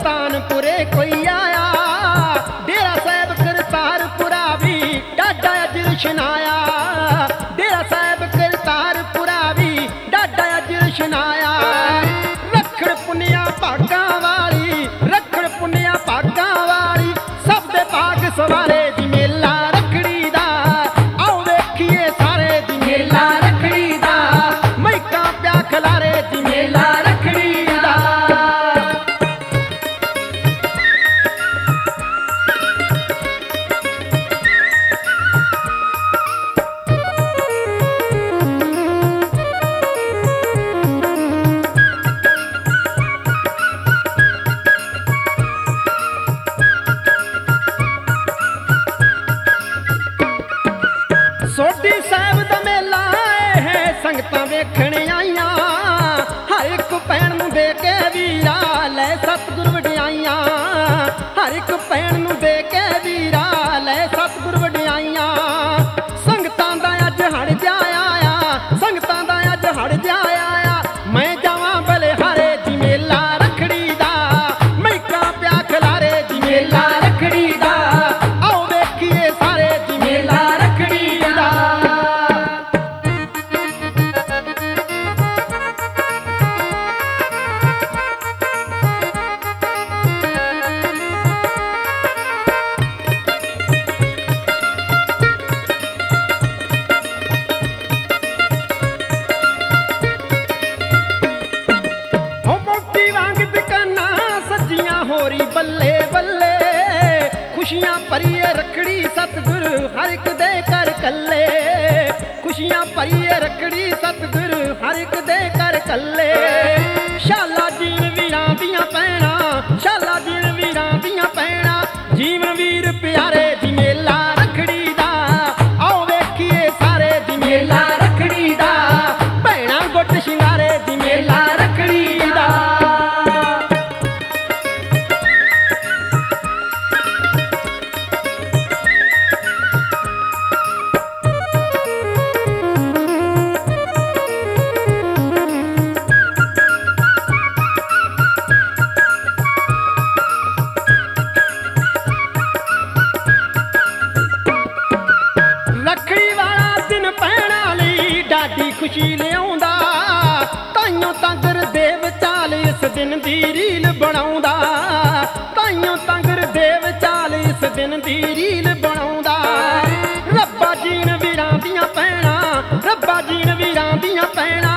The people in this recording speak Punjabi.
ਸੁਲਤਾਨਪੁਰੇ ਕੋਈ ਆਇਆ, ਡੇਰਾ ਸਾਹਿਬ ਕਰਤਾਰਪੁਰਾ ਵੀ ਡਾਡਾ ਜਸ਼ਨ ਆਇਆ, ਡੇਰਾ ਸਾਹਿਬ ਕਰਤਾਰਪੁਰਾ ਵੀ ਡਾਡਾ ਜਸ਼ਨ ਆਇਆ। ਰੱਖੜ ਪੁੰਨਿਆ ਭਾਗਾਂ ਵਾਲੀ, ਰੱਖੜ ਪੁੰਨਿਆ ਭਾਗਾਂ ਵਾਲੀ, ਸਭ ਦੇ ਭਾਗ ਸਵਾਰੇ ਜੀ ਮੇਲਾ ਰੱਖੜੀ ਦਾ, ਆਓ ਵੇਖੀਏ ਸਾਰੇ ਜੀ ਮੇਲਾ ਰੱਖੜੀ ਦਾ, ਮੈਕਾਂ ਪਿਆ ਖਲਾਰੇ ਜੀ ਮੇਲਾ ਰੱਖੜੀ ਦਾ। ਸੋਢੀ ਸਾਹਿਬ ਦਾ ਮੇਲਾ ਇਹ ਸੰਗਤਾਂ ਵੇਖਣ ਆਈਆਂ, ਹਰ ਇੱਕ ਭੈਣ ਨੂੰ ਦੇ ਕੇ ਵੀਰਾ ਲੈ ਸਤਿਗੁਰ ਵਡਿਆਈਆਂ, ਹਰ ਇੱਕ ਭੈਣ ਨੂੰ ਦੇ ਕੇ ਵੀਰਾ ਲੈ ਸਤਿਗੁਰ ਵਡਿਆਈਆਂ। ਸੰਗਤਾਂ ਦਾ ਅੱਜ ਹੜ ਜਾਇਆ, ਸੰਗਤਾਂ ਦਾ ਅੱਜ ਹੜ ਜਾਇਆ, ਮੈਂ ਜਾਵਾਂ ਬਲਿਹਾਰੇ ਜੀ ਮੇਲਾ ਰੱਖੜੀ ਦਾ, ਮੈਕਾਂ ਪਿਆ ਖਲਾਰੇ ਜੀ ਮੇਲਾ ਰੱਖੜੀ ਦਾ, ਆਓ ਵੇਖੀਏ ਸਾਰੇ ਜੀ ਮੇਲਾ ਰੱਖੜੀ ਦਾ। ਹੋਰੀ ਬੱਲੇ ਬੱਲੇ, ਖੁਸ਼ੀਆਂ ਭਰੀਏ ਰੱਖੜੀ ਸਤਿਗੁਰ ਹਰ ਇੱਕ ਦੇ ਘਰ ਕੱਲੇ, ਖੁਸ਼ੀਆਂ ਭਰੀਏ ਰੱਖੜੀ ਸਤਿਗੁਰ ਹਰ ਇੱਕ ਦੇ ਘਰ ਕੱਲੇ। ਸ਼ਾਲਾ ਜੀਣ ਵੀਰਾਂ ਦੀਆਂ ਭੈਣਾਂ, ਸ਼ਾਲਾ ਜੀਣ ਵੀਰਾਂ ਦੀਆਂ ਭੈਣਾਂ, ਜੀਵਨ ਵੀਰ ਪਿਆਰੇ ਜੀ ਮੇਲਾ ਰੱਖੜੀ ਦਾ, ਆਓ ਵੇਖੀਏ ਸਾਰੇ ਜੀ ਮੇਲਾ ਰੱਖੜੀ ਦਾ, ਭੈਣਾਂ ਗੁੱਟ ਸ਼ਿੰਗਾਰੇ ਜੀ ਮੇਲਾ ਰੱਖੜੀ ਦਾ। ਰੱਖੜੀ ਵਾਲਾ ਦਿਨ ਭੈਣਾਂ ਲਈ ਡਾਢੀ ਖੁਸ਼ੀ ਲਿਆਉਂਦਾ, ਤਾਈਓ ਤਾਂ ਗੁਰਦੇਵ ਚਾਲ ਇਸ ਦਿਨ ਦੀ ਰੀਲ ਬਣਾਉਂਦਾ, ਤਾਈਓ ਤਾਂ ਗੁਰਦੇਵ ਚਾਲ ਇਸ ਦਿਨ ਦੀ ਰੀਲ ਬਣਾਉਂਦਾ। ਰੱਬਾ ਜੀਣ ਵੀਰਾਂ ਦੀਆਂ ਭੈਣਾਂ, ਰੱਬਾ ਜੀਣ ਵੀਰਾਂ ਦੀਆਂ ਭੈਣਾਂ,